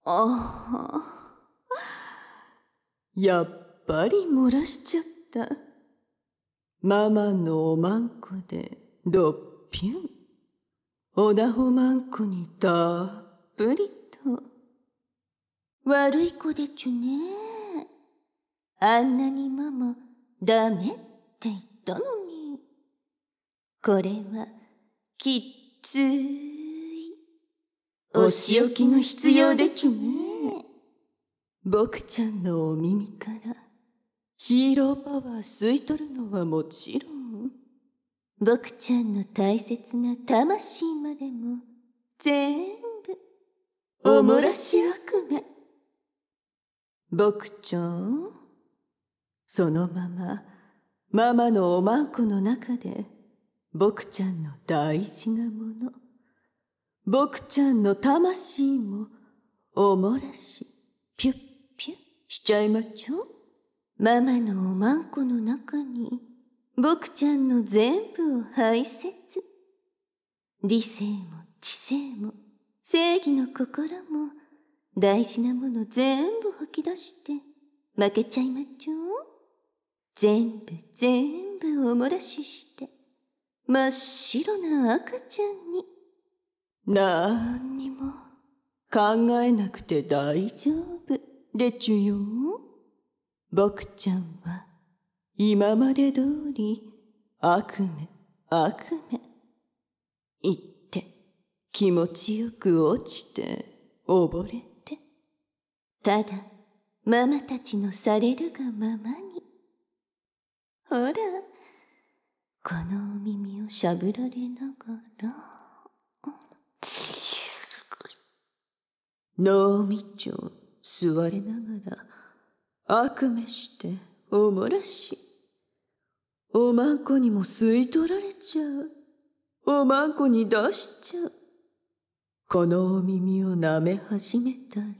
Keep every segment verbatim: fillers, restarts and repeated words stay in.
ああ、やっぱり漏らしちゃった。ママのおまんこでどっぴゅん。おだほまんこにたっぷりと。悪い子でちゅね。あんなにママダメって言ったのに。これはきっつい。お仕置きが必要でちゅね。僕ちゃんのお耳からヒーローパワー吸い取るのはもちろん、僕ちゃんの大切な魂までも全部おもらし悪夢。僕ちゃん、そのままママのおまんこの中で僕ちゃんの大事なもの、僕ちゃんの魂もおもらしピュッピュッしちゃいまちょ。ママのおまんこの中に僕ちゃんの全部を排泄。理性も知性も正義の心も大事なもの全部吐き出して負けちゃいまちょ。全部全部おもらしして真っ白な赤ちゃんに。なんにも考えなくて大丈夫でちゅよ。僕ちゃんは今まで通り悪夢悪夢言って気持ちよく落ちて溺れて、ただママたちのされるがままに。ほら、このお耳をしゃぶられながら、のうみちょ座れながら悪夢しておもらし、おまんこにも吸い取られちゃう。おまんこに出しちゃう。このお耳を舐め始めたら、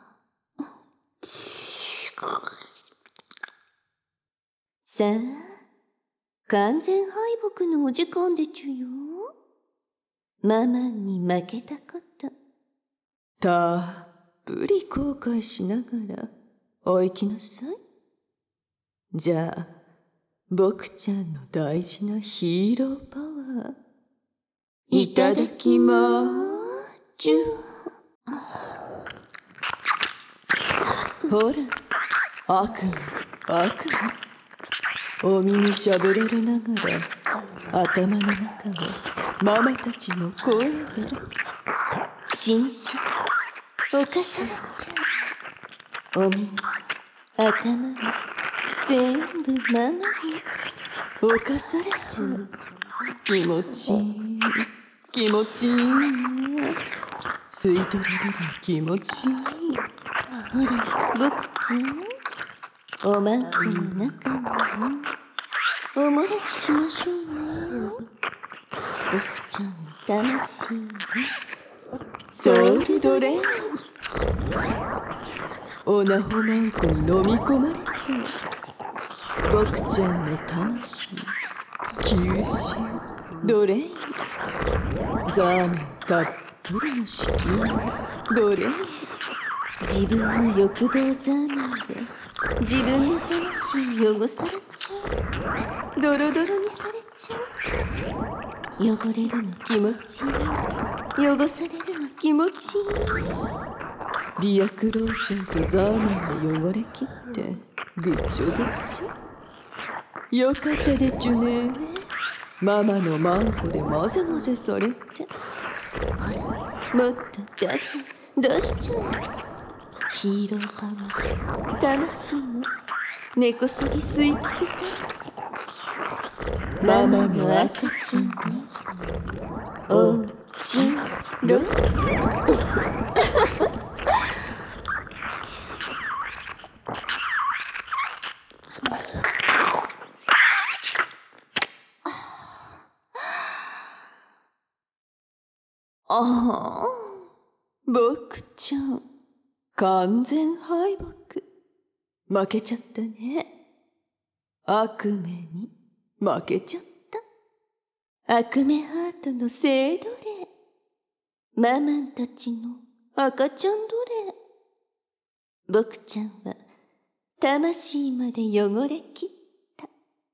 さあ、完全敗北のお時間でちゅよ。ママに負けたこと、たっぷり後悔しながらお行きなさい。じゃあ、僕ちゃんの大事なヒーローパワー、いただきまーちゅ。ほら、悪夢悪夢、お耳しゃぶれるながら頭の中はママたちの声で心身侵されちゃう。お耳頭も全部ママに侵されちゃう。気持ちいい気持ちいい吸い取られる気持ちいい。ほら僕ちゃん、おまんこの中におもらししましょうね。僕ちゃんの魂にソウルドレイン。おなほまんこに飲み込まれちゃう。僕ちゃんの魂吸収ドレイン。ザーメンたっぷりの子宮ドレイン。自分の欲望ザーメンで自分の魂汚されちゃう。ドロドロにされちゃう。汚れるの気持ちいい。汚されるの気持ちいい。リアクローションとザーメンで汚れきってぐっちょぐっちょ。よかったでちゅね。ママのマンコで混ぜ混ぜされて。ほら、もっと出せ出しちゃう。ヒーローパワー魂も根こそぎ吸い尽くされて、ママの赤ちゃんに落ちろ。ああ、僕ちゃん完全敗北。負けちゃったね。悪夢に負けちゃった。悪夢ハートの精奴隷。ママンたちの赤ちゃん奴隷。 僕ちゃんは魂まで汚れきった。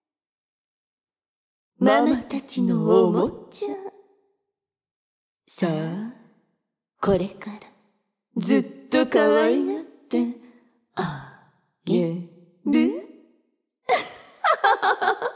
ママたちのおもちゃ。さあ、これからずっと可愛がってあげる。